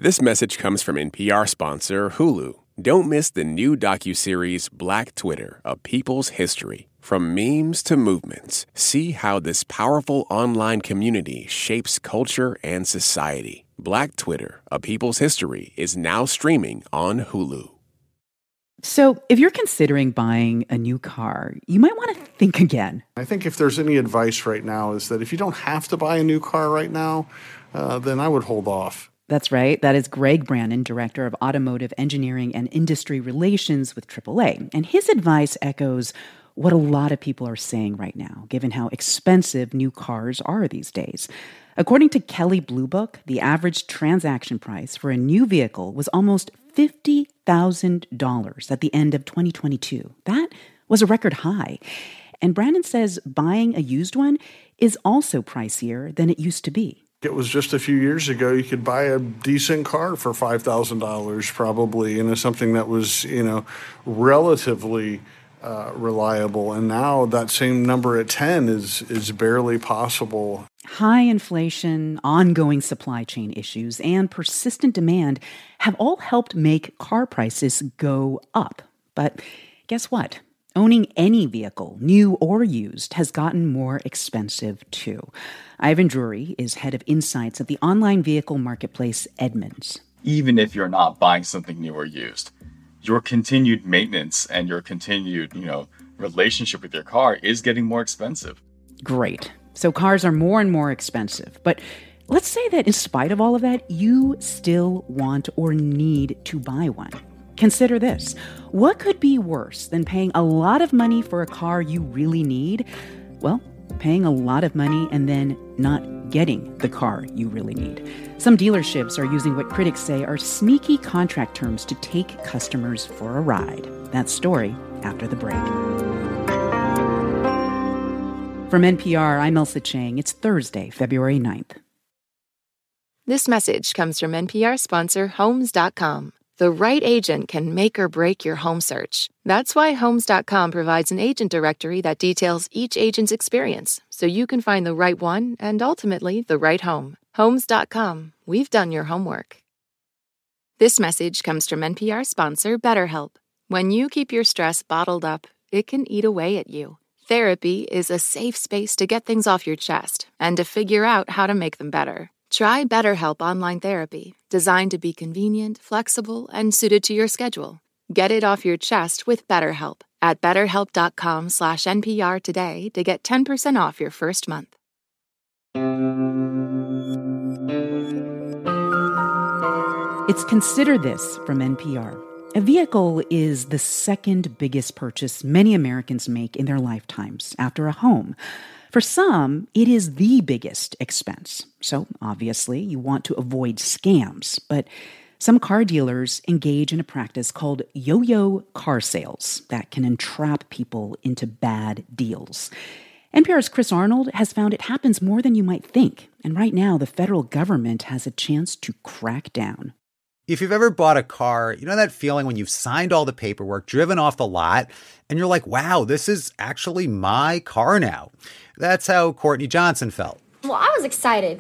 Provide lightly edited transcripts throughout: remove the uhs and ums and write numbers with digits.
This message comes from NPR sponsor Hulu. Don't miss the new docuseries Black Twitter, A People's History. From memes to movements, see how this powerful online community shapes culture and society. Black Twitter, A People's History is now streaming on Hulu. So if you're considering buying a new car, you might want to think again. I think if there's any advice right now is that if you don't have to buy a new car right now, then I would hold off. That's right. That is Greg Brannon, Director of Automotive Engineering and Industry Relations with AAA. And his advice echoes what a lot of people are saying right now, given how expensive new cars are these days. According to Kelley Blue Book, the average transaction price for a new vehicle was almost $50,000 at the end of 2022. That was a record high. And Brannon says buying a used one is also pricier than it used to be. It was just a few years ago, you could buy a decent car for $5,000 probably, something that was, relatively reliable. And now that same number at 10 is barely possible. High inflation, ongoing supply chain issues, and persistent demand have all helped make car prices go up. But guess what? Owning any vehicle, new or used, has gotten more expensive too. Ivan Drury is head of insights at the online vehicle marketplace Edmunds. Even if you're not buying something new or used, your continued maintenance and your continued, relationship with your car is getting more expensive. Great. So cars are more and more expensive. But let's say that in spite of all of that, you still want or need to buy one. Consider this. What could be worse than paying a lot of money for a car you really need? Well, paying a lot of money and then not getting the car you really need. Some dealerships are using what critics say are sneaky contract terms to take customers for a ride. That story after the break. From NPR, I'm Ailsa Chang. It's Thursday, February 9th. This message comes from NPR sponsor Homes.com. The right agent can make or break your home search. That's why Homes.com provides an agent directory that details each agent's experience, so you can find the right one and ultimately the right home. Homes.com. We've done your homework. This message comes from NPR sponsor BetterHelp. When you keep your stress bottled up, it can eat away at you. Therapy is a safe space to get things off your chest and to figure out how to make them better. Try BetterHelp Online Therapy, designed to be convenient, flexible, and suited to your schedule. Get it off your chest with BetterHelp at BetterHelp.com/NPR today to get 10% off your first month. It's Consider This from NPR. A vehicle is the second biggest purchase many Americans make in their lifetimes after a home. For some, it is the biggest expense. So obviously, you want to avoid scams. But some car dealers engage in a practice called yo-yo car sales that can entrap people into bad deals. NPR's Chris Arnold has found it happens more than you might think. And right now, the federal government has a chance to crack down. If you've ever bought a car, you know that feeling when you've signed all the paperwork, driven off the lot, and you're like, wow, this is actually my car now. That's how Courtney Johnson felt. Well, I was excited,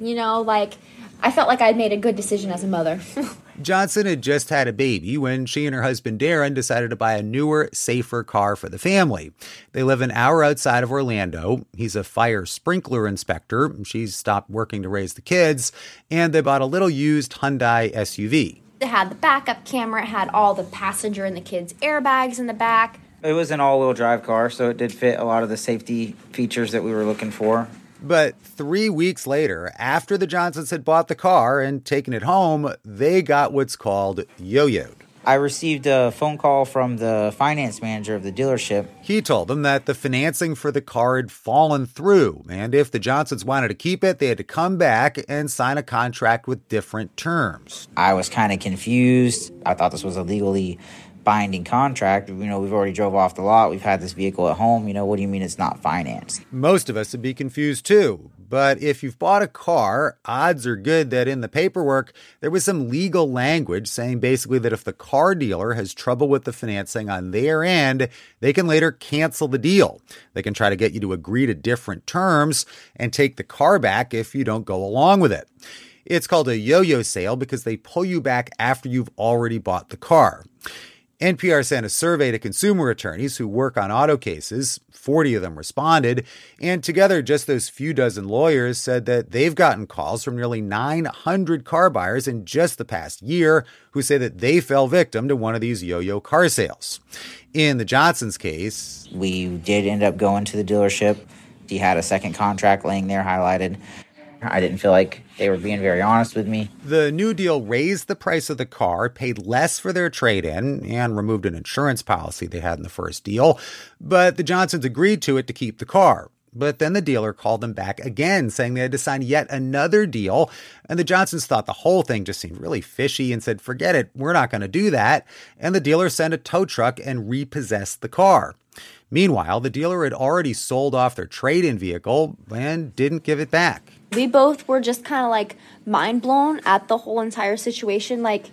I felt like I'd made a good decision as a mother. Johnson had just had a baby when she and her husband Darren decided to buy a newer, safer car for the family. They live an hour outside of Orlando. He's a fire sprinkler inspector. She's stopped working to raise the kids, and they bought a little used Hyundai SUV. It had the backup camera, it had all the passenger and the kids' airbags in the back. It was an all-wheel drive car, so it did fit a lot of the safety features that we were looking for. But 3 weeks later, after the Johnsons had bought the car and taken it home, they got what's called yo-yoed. I received a phone call from the finance manager of the dealership. He told them that the financing for the car had fallen through, and if the Johnsons wanted to keep it, they had to come back and sign a contract with different terms. I was kind of confused. I thought this was a legally binding contract. We've already drove off the lot. We've had this vehicle at home. What do you mean it's not financed? Most of us would be confused too. But if you've bought a car, odds are good that in the paperwork, there was some legal language saying basically that if the car dealer has trouble with the financing on their end, they can later cancel the deal. They can try to get you to agree to different terms and take the car back if you don't go along with it. It's called a yo-yo sale because they pull you back after you've already bought the car. NPR sent a survey to consumer attorneys who work on auto cases. 40 of them responded. And together, just those few dozen lawyers said that they've gotten calls from nearly 900 car buyers in just the past year who say that they fell victim to one of these yo-yo car sales. In the Johnsons case, we did end up going to the dealership. He had a second contract laying there highlighted. I didn't feel like they were being very honest with me. The new deal raised the price of the car, paid less for their trade-in, and removed an insurance policy they had in the first deal. But the Johnsons agreed to it to keep the car. But then the dealer called them back again, saying they had to sign yet another deal. And the Johnsons thought the whole thing just seemed really fishy and said, forget it, we're not going to do that. And the dealer sent a tow truck and repossessed the car. Meanwhile, the dealer had already sold off their trade-in vehicle and didn't give it back. We both were just kind of like mind blown at the whole entire situation. Like,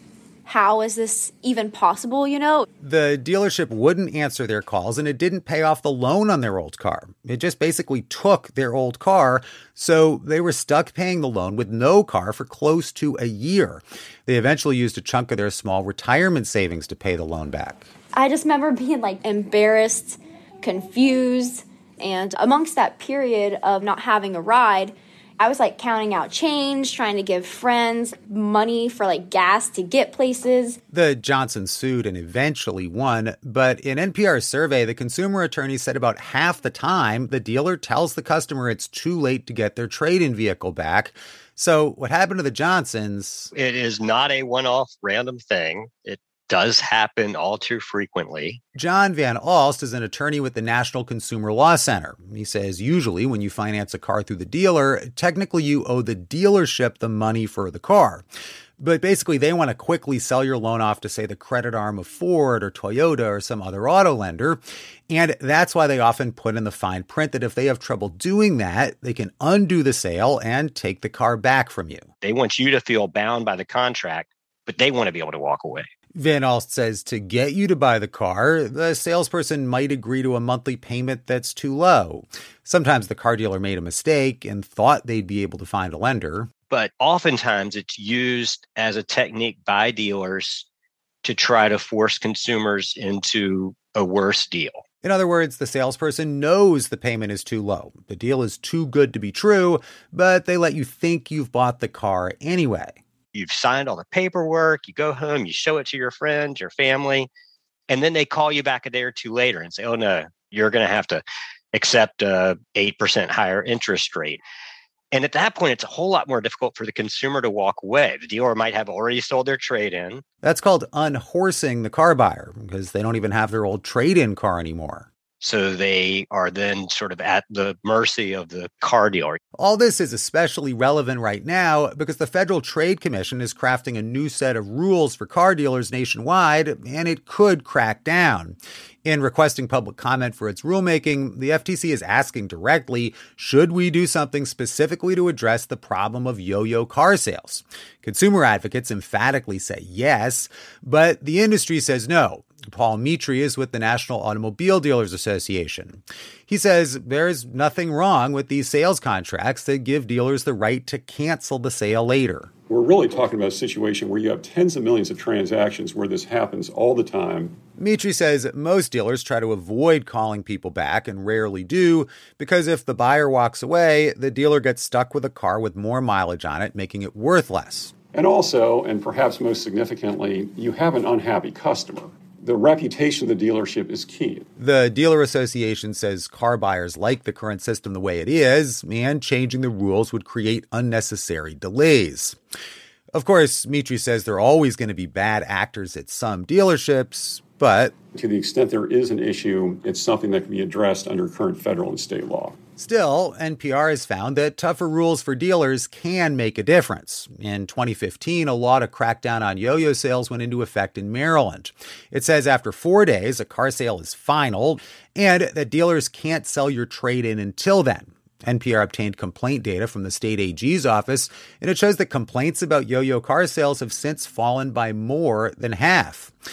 how is this even possible, you know? The dealership wouldn't answer their calls, and it didn't pay off the loan on their old car. It just basically took their old car, so they were stuck paying the loan with no car for close to a year. They eventually used a chunk of their small retirement savings to pay the loan back. I just remember being like embarrassed, confused, and amongst that period of not having a ride, I was like counting out change, trying to give friends money for like gas to get places. The Johnsons sued and eventually won, but in NPR's survey, the consumer attorney said about half the time the dealer tells the customer it's too late to get their trade-in vehicle back. So what happened to the Johnsons? It is not a one-off random thing. It does happen all too frequently. John Van Alst is an attorney with the National Consumer Law Center. He says usually when you finance a car through the dealer, technically you owe the dealership the money for the car. But basically they want to quickly sell your loan off to, say, the credit arm of Ford or Toyota or some other auto lender. And that's why they often put in the fine print that if they have trouble doing that, they can undo the sale and take the car back from you. They want you to feel bound by the contract, but they want to be able to walk away. Van Alst says to get you to buy the car, the salesperson might agree to a monthly payment that's too low. Sometimes the car dealer made a mistake and thought they'd be able to find a lender. But oftentimes it's used as a technique by dealers to try to force consumers into a worse deal. In other words, the salesperson knows the payment is too low. The deal is too good to be true, but they let you think you've bought the car anyway. You've signed all the paperwork, you go home, you show it to your friends, your family, and then they call you back a day or two later and say, oh no, you're going to have to accept a 8% higher interest rate. And at that point, it's a whole lot more difficult for the consumer to walk away. The dealer might have already sold their trade-in. That's called unhorsing the car buyer because they don't even have their old trade-in car anymore. So they are then sort of at the mercy of the car dealer. All this is especially relevant right now because the Federal Trade Commission is crafting a new set of rules for car dealers nationwide, and it could crack down. In requesting public comment for its rulemaking, the FTC is asking directly, should we do something specifically to address the problem of yo-yo car sales? Consumer advocates emphatically say yes, but the industry says no. Paul Mitri is with the National Automobile Dealers Association. He says there's nothing wrong with these sales contracts that give dealers the right to cancel the sale later. We're really talking about a situation where you have tens of millions of transactions where this happens all the time. Mitri says most dealers try to avoid calling people back and rarely do because if the buyer walks away, the dealer gets stuck with a car with more mileage on it, making it worth less. And also, and perhaps most significantly, you have an unhappy customer. The reputation of the dealership is key. The Dealer Association says car buyers like the current system the way it is, and changing the rules would create unnecessary delays. Of course, Mitri says there are always going to be bad actors at some dealerships, but to the extent there is an issue, it's something that can be addressed under current federal and state law. Still, NPR has found that tougher rules for dealers can make a difference. In 2015, a law to crack down on yo-yo sales went into effect in Maryland. It says after 4 days, a car sale is final, and that dealers can't sell your trade-in until then. NPR obtained complaint data from the state AG's office, and it shows that complaints about yo-yo car sales have since fallen by more than half.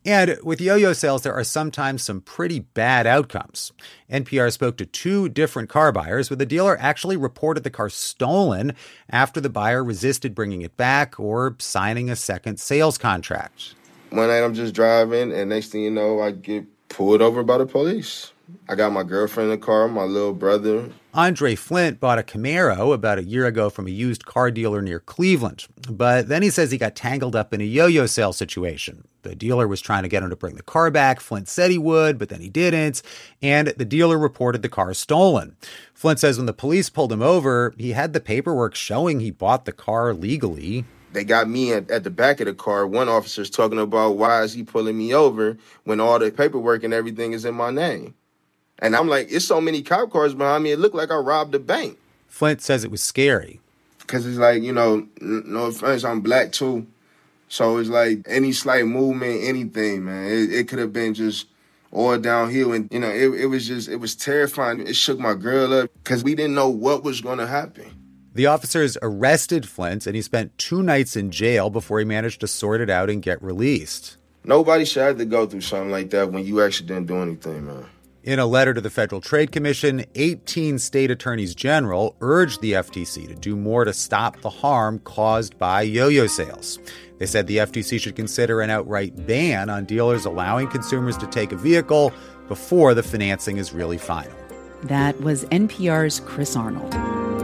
And with yo-yo sales, there are sometimes some pretty bad outcomes. NPR spoke to 2 different car buyers where the dealer actually reported the car stolen after the buyer resisted bringing it back or signing a second sales contract. One night I'm just driving, and next thing you know, I get pulled over by the police. I got my girlfriend in the car, my little brother. Andre Flint bought a Camaro about a year ago from a used car dealer near Cleveland. But then he says he got tangled up in a yo-yo sale situation. The dealer was trying to get him to bring the car back. Flint said he would, but then he didn't. And the dealer reported the car stolen. Flint says when the police pulled him over, he had the paperwork showing he bought the car legally. They got me at the back of the car. One officer's talking about why is he pulling me over when all the paperwork and everything is in my name. And I'm like, it's so many cop cars behind me, it looked like I robbed a bank. Flint says it was scary. Because it's like, no offense, I'm black too. So it's like any slight movement, anything, man. It could have been just all downhill. And, it was terrifying. It shook my girl up because we didn't know what was going to happen. The officers arrested Flint, and he spent 2 nights in jail before he managed to sort it out and get released. Nobody should have to go through something like that when you actually didn't do anything, man. In a letter to the Federal Trade Commission, 18 state attorneys general urged the FTC to do more to stop the harm caused by yo-yo sales. They said the FTC should consider an outright ban on dealers allowing consumers to take a vehicle before the financing is really final. That was NPR's Chris Arnold.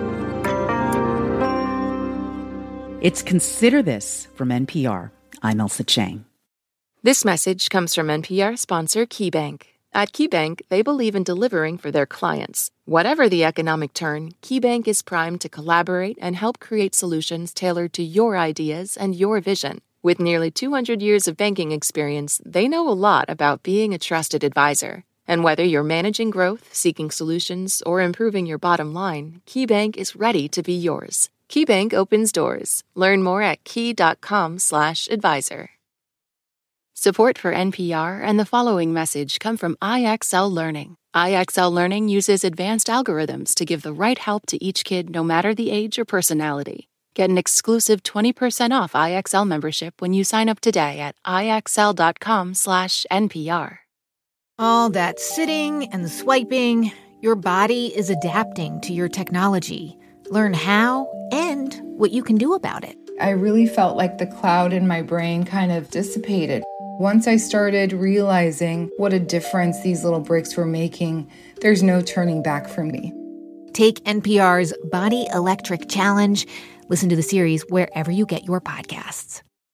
It's Consider This from NPR. I'm Ailsa Chang. This message comes from NPR sponsor KeyBank. At KeyBank, they believe in delivering for their clients. Whatever the economic turn, KeyBank is primed to collaborate and help create solutions tailored to your ideas and your vision. With nearly 200 years of banking experience, they know a lot about being a trusted advisor. And whether you're managing growth, seeking solutions, or improving your bottom line, KeyBank is ready to be yours. KeyBank opens doors. Learn more at key.com/advisor. Support for NPR and the following message come from IXL Learning. IXL Learning uses advanced algorithms to give the right help to each kid no matter the age or personality. Get an exclusive 20% off IXL membership when you sign up today at IXL.com/NPR. All that sitting and swiping, your body is adapting to your technology. Learn how and what you can do about it. I really felt like the cloud in my brain kind of dissipated. Once I started realizing what a difference these little breaks were making, there's no turning back for me. Take NPR's Body Electric Challenge. Listen to the series wherever you get your podcasts.